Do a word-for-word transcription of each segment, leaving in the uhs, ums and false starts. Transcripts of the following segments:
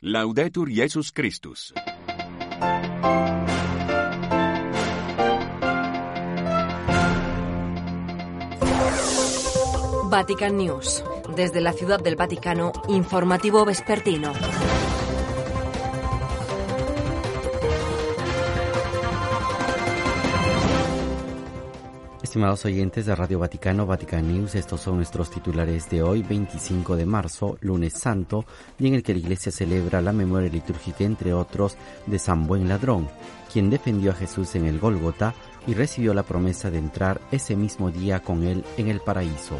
Laudetur Jesus Christus. Vatican News. Desde la Ciudad del Vaticano, informativo vespertino. Estimados oyentes de Radio Vaticano, Vatican News, estos son nuestros titulares de hoy, veinticinco de marzo, lunes santo, día en el que la Iglesia celebra la memoria litúrgica, entre otros, de San Buen Ladrón, quien defendió a Jesús en el Gólgota y recibió la promesa de entrar ese mismo día con él en el paraíso.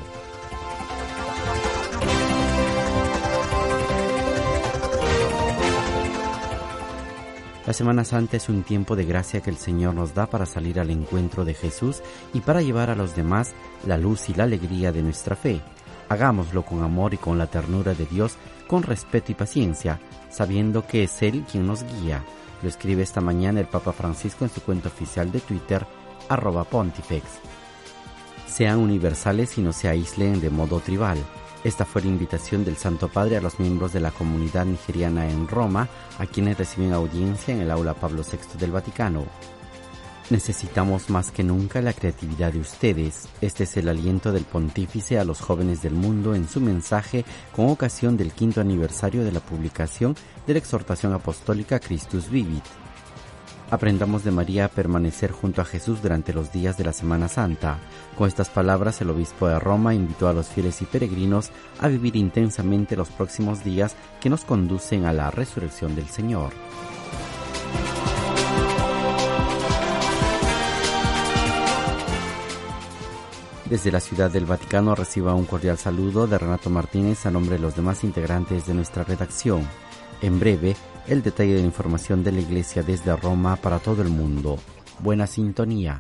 La Semana Santa es un tiempo de gracia que el Señor nos da para salir al encuentro de Jesús y para llevar a los demás la luz y la alegría de nuestra fe. Hagámoslo con amor y con la ternura de Dios, con respeto y paciencia, sabiendo que es Él quien nos guía. Lo escribe esta mañana el Papa Francisco en su cuenta oficial de Twitter, arroba Pontifex. Sean universales y no se aíslen de modo tribal. Esta fue la invitación del Santo Padre a los miembros de la comunidad nigeriana en Roma, a quienes reciben audiencia en el Aula Pablo sexto del Vaticano. Necesitamos más que nunca la creatividad de ustedes. Este es el aliento del Pontífice a los jóvenes del mundo en su mensaje con ocasión del quinto aniversario de la publicación de la exhortación apostólica Christus Vivit. Aprendamos de María a permanecer junto a Jesús durante los días de la Semana Santa. Con estas palabras, el obispo de Roma invitó a los fieles y peregrinos a vivir intensamente los próximos días que nos conducen a la resurrección del Señor. Desde la Ciudad del Vaticano reciba un cordial saludo de Renato Martínez a nombre de los demás integrantes de nuestra redacción. En breve, el detalle de la información de la Iglesia desde Roma para todo el mundo. Buena sintonía.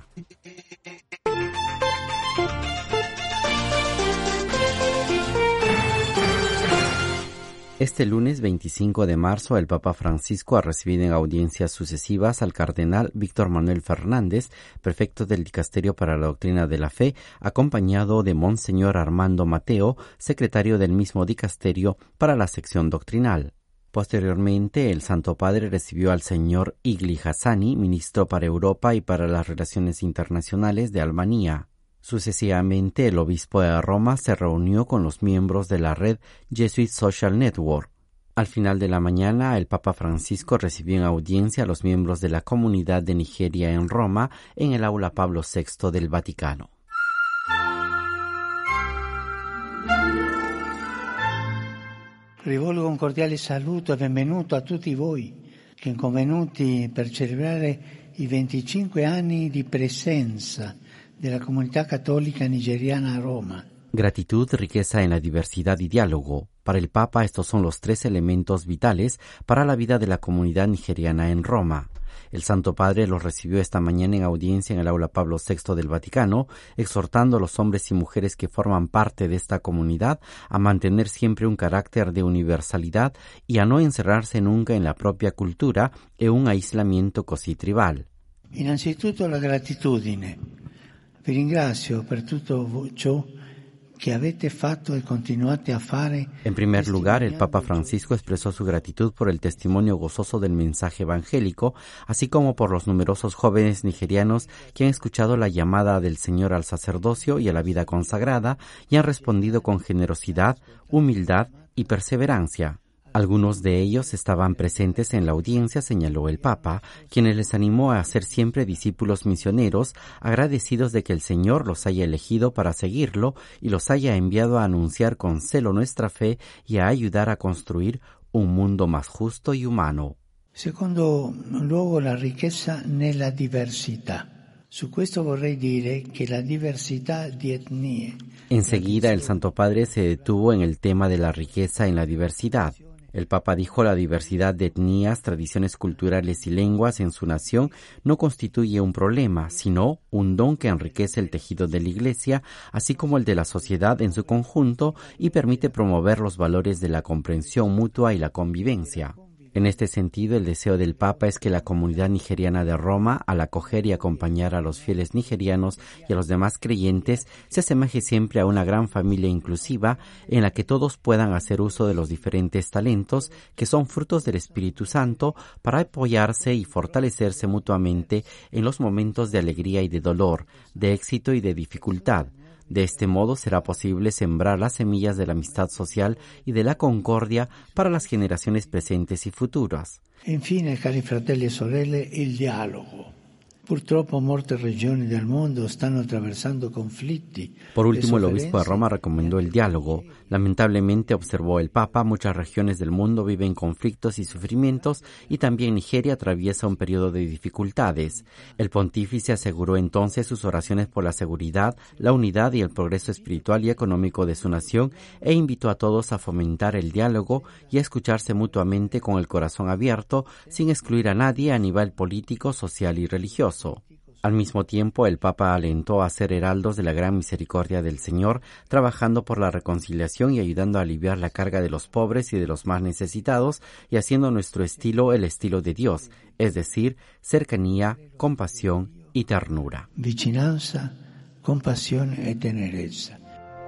Este lunes veinticinco de marzo, el Papa Francisco ha recibido en audiencias sucesivas al cardenal Víctor Manuel Fernández, prefecto del Dicasterio para la Doctrina de la Fe, acompañado de Monseñor Armando Mateo, secretario del mismo dicasterio para la sección doctrinal. Posteriormente, el Santo Padre recibió al señor Igli Hassani, ministro para Europa y para las Relaciones Internacionales de Albania. Sucesivamente, el obispo de Roma se reunió con los miembros de la red Jesuit Social Network. Al final de la mañana, el Papa Francisco recibió en audiencia a los miembros de la comunidad de Nigeria en Roma, en el Aula Pablo sexto del Vaticano. Rivolgo un cordiale saluto e benvenuto a tutti voi che convenuti per celebrare i venticinque anni di presenza della comunità cattolica nigeriana a Roma. Gratitud, riqueza en la diversidad y diálogo. Para el Papa, estos son los tres elementos vitales para la vida de la comunidad nigeriana en Roma. El Santo Padre los recibió esta mañana en audiencia en el Aula Pablo sexto del Vaticano, exhortando a los hombres y mujeres que forman parte de esta comunidad a mantener siempre un carácter de universalidad y a no encerrarse nunca en la propia cultura e un aislamiento così tribal. Innanzitutto la gratitudine. Vi ringrazio per tutto ciò que avete fatto e continuate a fare. En primer lugar, el Papa Francisco expresó su gratitud por el testimonio gozoso del mensaje evangélico, así como por los numerosos jóvenes nigerianos que han escuchado la llamada del Señor al sacerdocio y a la vida consagrada y han respondido con generosidad, humildad y perseverancia. Algunos de ellos estaban presentes en la audiencia, señaló el Papa, quienes les animó a ser siempre discípulos misioneros, agradecidos de que el Señor los haya elegido para seguirlo y los haya enviado a anunciar con celo nuestra fe y a ayudar a construir un mundo más justo y humano. Secondo luogo, la riqueza nella diversità. Su questo vorrei dire che la diversità di etnie. Enseguida, el Santo Padre se detuvo en el tema de la riqueza en la diversidad. El Papa dijo la diversidad de etnias, tradiciones culturales y lenguas en su nación no constituye un problema, sino un don que enriquece el tejido de la Iglesia, así como el de la sociedad en su conjunto y permite promover los valores de la comprensión mutua y la convivencia. En este sentido, el deseo del Papa es que la comunidad nigeriana de Roma, al acoger y acompañar a los fieles nigerianos y a los demás creyentes, se asemeje siempre a una gran familia inclusiva en la que todos puedan hacer uso de los diferentes talentos que son frutos del Espíritu Santo para apoyarse y fortalecerse mutuamente en los momentos de alegría y de dolor, de éxito y de dificultad. De este modo será posible sembrar las semillas de la amistad social y de la concordia para las generaciones presentes y futuras. Infine, cari fratelli e sorelle, il dialogo. Purtroppo molte regioni del mondo stanno attraversando conflitti. Por último, el obispo de Roma recomendó el diálogo. Lamentablemente, observó el Papa, muchas regiones del mundo viven conflictos y sufrimientos y también Nigeria atraviesa un periodo de dificultades. El pontífice aseguró entonces sus oraciones por la seguridad, la unidad y el progreso espiritual y económico de su nación e invitó a todos a fomentar el diálogo y a escucharse mutuamente con el corazón abierto, sin excluir a nadie a nivel político, social y religioso. Al mismo tiempo, el Papa alentó a ser heraldos de la gran misericordia del Señor, trabajando por la reconciliación y ayudando a aliviar la carga de los pobres y de los más necesitados, y haciendo nuestro estilo el estilo de Dios, es decir, cercanía, compasión y ternura. Vicinanza, compasión y tenerezza.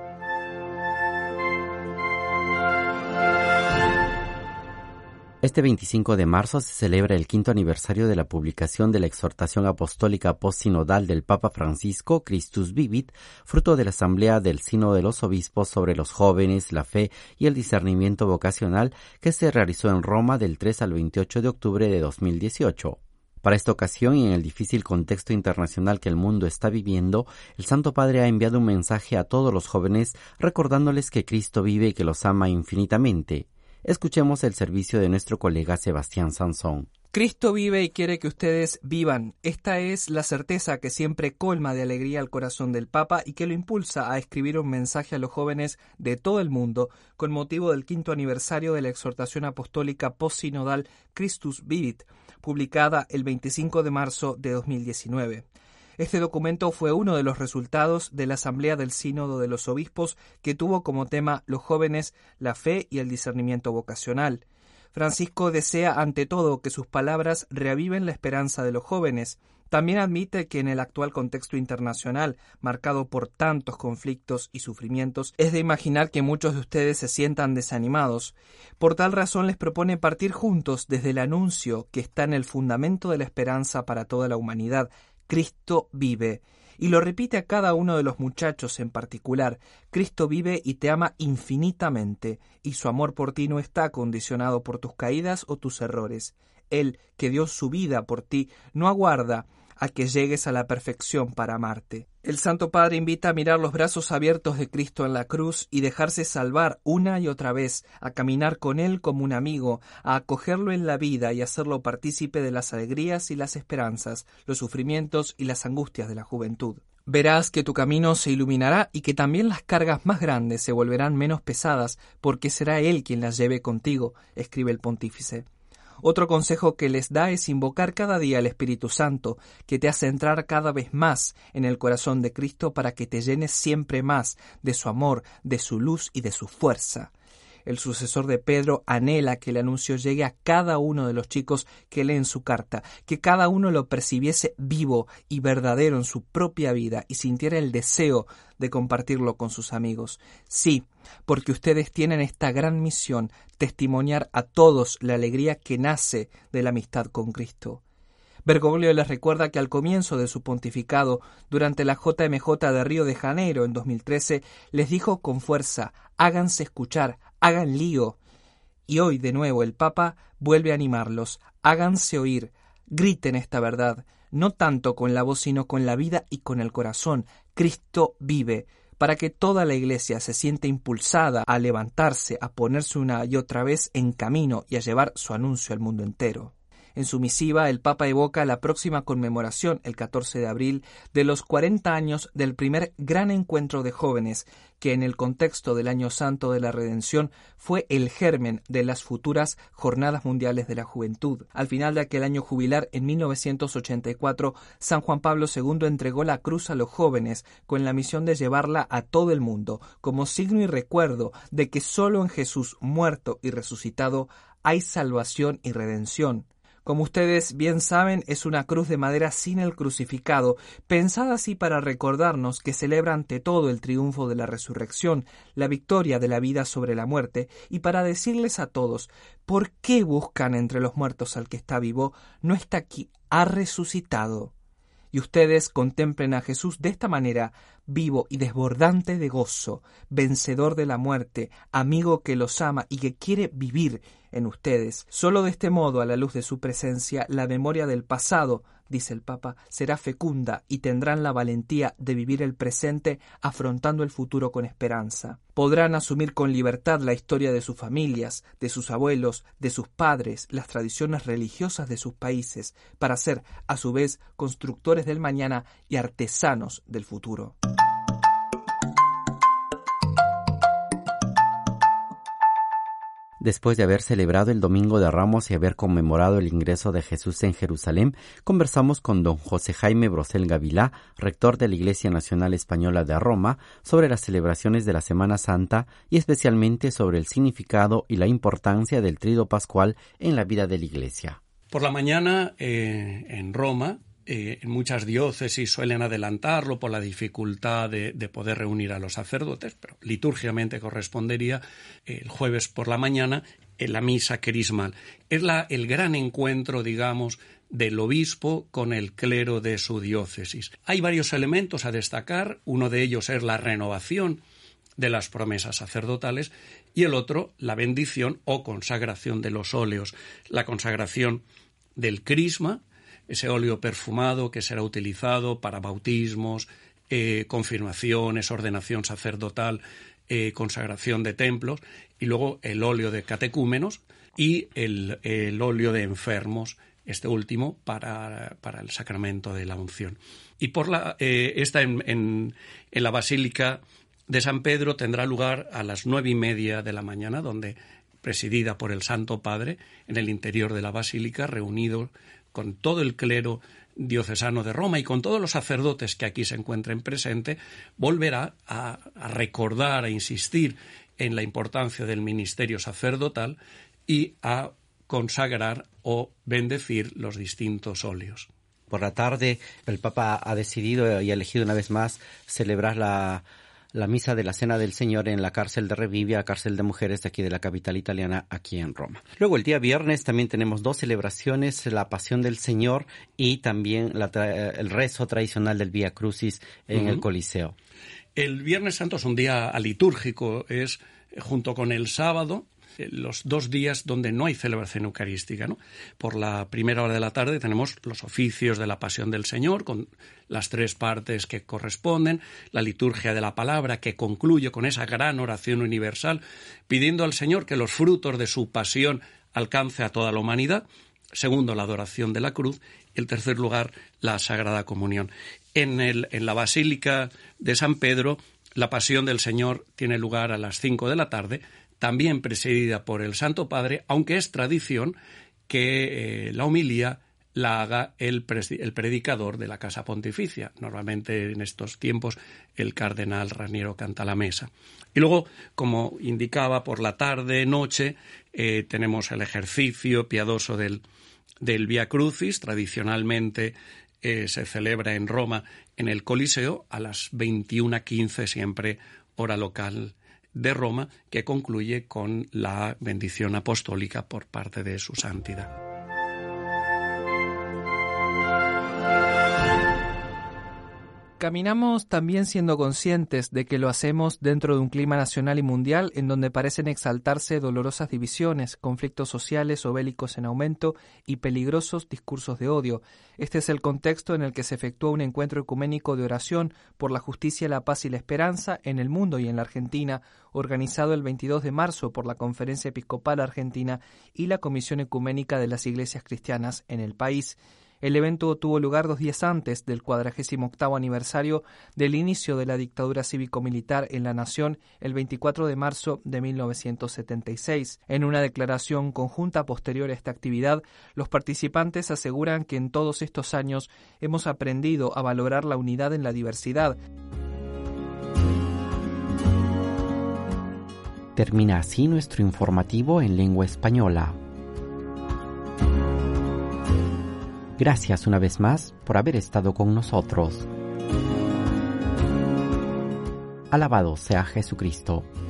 Este veinticinco de marzo se celebra el quinto aniversario de la publicación de la exhortación apostólica postsinodal del Papa Francisco, Christus Vivit, fruto de la asamblea del Sínodo de los Obispos sobre los jóvenes, la fe y el discernimiento vocacional que se realizó en Roma del tres al veintiocho de octubre de dos mil dieciocho. Para esta ocasión y en el difícil contexto internacional que el mundo está viviendo, el Santo Padre ha enviado un mensaje a todos los jóvenes recordándoles que Cristo vive y que los ama infinitamente. Escuchemos el servicio de nuestro colega Sebastián Sansón. Cristo vive y quiere que ustedes vivan. Esta es la certeza que siempre colma de alegría el corazón del Papa y que lo impulsa a escribir un mensaje a los jóvenes de todo el mundo con motivo del quinto aniversario de la exhortación apostólica postsinodal Christus Vivit, publicada el veinticinco de marzo de dos mil diecinueve. Este documento fue uno de los resultados de la Asamblea del Sínodo de los Obispos que tuvo como tema los jóvenes, la fe y el discernimiento vocacional. Francisco desea ante todo que sus palabras reaviven la esperanza de los jóvenes. También admite que en el actual contexto internacional, marcado por tantos conflictos y sufrimientos, es de imaginar que muchos de ustedes se sientan desanimados. Por tal razón les propone partir juntos desde el anuncio que está en el fundamento de la esperanza para toda la humanidad. Cristo vive. Y lo repite a cada uno de los muchachos en particular. Cristo vive y te ama infinitamente, y su amor por ti no está condicionado por tus caídas o tus errores. Él, que dio su vida por ti, no aguarda a que llegues a la perfección para amarte. El Santo Padre invita a mirar los brazos abiertos de Cristo en la cruz y dejarse salvar una y otra vez, a caminar con Él como un amigo, a acogerlo en la vida y hacerlo partícipe de las alegrías y las esperanzas, los sufrimientos y las angustias de la juventud. Verás que tu camino se iluminará y que también las cargas más grandes se volverán menos pesadas, porque será Él quien las lleve contigo, escribe el pontífice. Otro consejo que les da es invocar cada día al Espíritu Santo, que te hace entrar cada vez más en el corazón de Cristo para que te llenes siempre más de su amor, de su luz y de su fuerza. El sucesor de Pedro anhela que el anuncio llegue a cada uno de los chicos que leen su carta, que cada uno lo percibiese vivo y verdadero en su propia vida y sintiera el deseo de compartirlo con sus amigos. Sí, porque ustedes tienen esta gran misión, testimoniar a todos la alegría que nace de la amistad con Cristo. Bergoglio les recuerda que al comienzo de su pontificado, durante la J M J de Río de Janeiro en dos mil trece, les dijo con fuerza: háganse escuchar, hagan lío. Y hoy de nuevo el Papa vuelve a animarlos: háganse oír, griten esta verdad, no tanto con la voz sino con la vida y con el corazón. Cristo vive, para que toda la Iglesia se siente impulsada a levantarse, a ponerse una y otra vez en camino y a llevar su anuncio al mundo entero. En su misiva, el Papa evoca la próxima conmemoración, el catorce de abril, de los cuarenta años del primer gran encuentro de jóvenes, que en el contexto del Año Santo de la Redención fue el germen de las futuras Jornadas Mundiales de la Juventud. Al final de aquel año jubilar, en mil novecientos ochenta y cuatro, San Juan Pablo segundo entregó la cruz a los jóvenes con la misión de llevarla a todo el mundo, como signo y recuerdo de que solo en Jesús muerto y resucitado hay salvación y redención. Como ustedes bien saben, es una cruz de madera sin el crucificado, pensada así para recordarnos que celebra ante todo el triunfo de la resurrección, la victoria de la vida sobre la muerte, y para decirles a todos, ¿por qué buscan entre los muertos al que está vivo? No está aquí, ha resucitado. Y ustedes contemplen a Jesús de esta manera, vivo y desbordante de gozo, vencedor de la muerte, amigo que los ama y que quiere vivir en ustedes. Solo de este modo, a la luz de su presencia, la memoria del pasado, dice el Papa, será fecunda y tendrán la valentía de vivir el presente afrontando el futuro con esperanza. Podrán asumir con libertad la historia de sus familias, de sus abuelos, de sus padres, las tradiciones religiosas de sus países, para ser, a su vez, constructores del mañana y artesanos del futuro. Después de haber celebrado el Domingo de Ramos y haber conmemorado el ingreso de Jesús en Jerusalén, conversamos con don José Jaime Brosel Gavilá, rector de la Iglesia Nacional Española de Roma, sobre las celebraciones de la Semana Santa y especialmente sobre el significado y la importancia del Tríodo Pascual en la vida de la Iglesia. Por la mañana, eh, en Roma, Eh, en muchas diócesis suelen adelantarlo por la dificultad de, de poder reunir a los sacerdotes, pero litúrgicamente correspondería eh, el jueves por la mañana en la misa crismal. Es la, el gran encuentro, digamos, del obispo con el clero de su diócesis. Hay varios elementos a destacar. Uno de ellos es la renovación de las promesas sacerdotales y el otro, la bendición o consagración de los óleos, la consagración del crisma, ese óleo perfumado que será utilizado para bautismos, eh, confirmaciones, ordenación sacerdotal, eh, consagración de templos, y luego el óleo de catecúmenos y el, el óleo de enfermos, este último para, para el sacramento de la unción. Y por la eh, esta en, en, en la Basílica de San Pedro tendrá lugar a las nueve y media de la mañana, donde, presidida por el Santo Padre, en el interior de la Basílica, reunido con todo el clero diocesano de Roma y con todos los sacerdotes que aquí se encuentren presentes, volverá a, a recordar, a insistir en la importancia del ministerio sacerdotal y a consagrar o bendecir los distintos óleos. Por la tarde, el Papa ha decidido y ha elegido una vez más celebrar la la misa de la Cena del Señor en la cárcel de Revivia, cárcel de mujeres de aquí de la capital italiana, aquí en Roma. Luego el día viernes también tenemos dos celebraciones, la Pasión del Señor y también la tra- el rezo tradicional del Vía Crucis en uh-huh. el Coliseo. El Viernes Santo es un día litúrgico, es junto con el sábado, los dos días donde no hay celebración eucarística, ¿no? Por la primera hora de la tarde tenemos los oficios de la Pasión del Señor, con las tres partes que corresponden, la liturgia de la palabra, que concluye con esa gran oración universal, pidiendo al Señor que los frutos de su pasión alcance a toda la humanidad. Segundo, la adoración de la cruz. Y en tercer lugar, la Sagrada Comunión. En, el, en la Basílica de San Pedro, la Pasión del Señor tiene lugar a las cinco de la tarde, también presidida por el Santo Padre, aunque es tradición que eh, la homilía la haga el, pres- el predicador de la Casa Pontificia. Normalmente en estos tiempos el cardenal Raniero canta la mesa. Y luego, como indicaba, por la tarde, noche, eh, tenemos el ejercicio piadoso del, del Vía Crucis. Tradicionalmente eh, se celebra en Roma en el Coliseo a las veintiuna quince, siempre hora local de Roma, que concluye con la bendición apostólica por parte de su santidad. Caminamos también siendo conscientes de que lo hacemos dentro de un clima nacional y mundial en donde parecen exaltarse dolorosas divisiones, conflictos sociales o bélicos en aumento y peligrosos discursos de odio. Este es el contexto en el que se efectúa un encuentro ecuménico de oración por la justicia, la paz y la esperanza en el mundo y en la Argentina, organizado el veintidós de marzo por la Conferencia Episcopal Argentina y la Comisión Ecuménica de las Iglesias Cristianas en el país. El evento tuvo lugar dos días antes del cuadragésimo octavo aniversario del inicio de la dictadura cívico-militar en la nación el veinticuatro de marzo de mil novecientos setenta y seis. En una declaración conjunta posterior a esta actividad, los participantes aseguran que en todos estos años hemos aprendido a valorar la unidad en la diversidad. Termina así nuestro informativo en lengua española. Gracias una vez más por haber estado con nosotros. Alabado sea Jesucristo.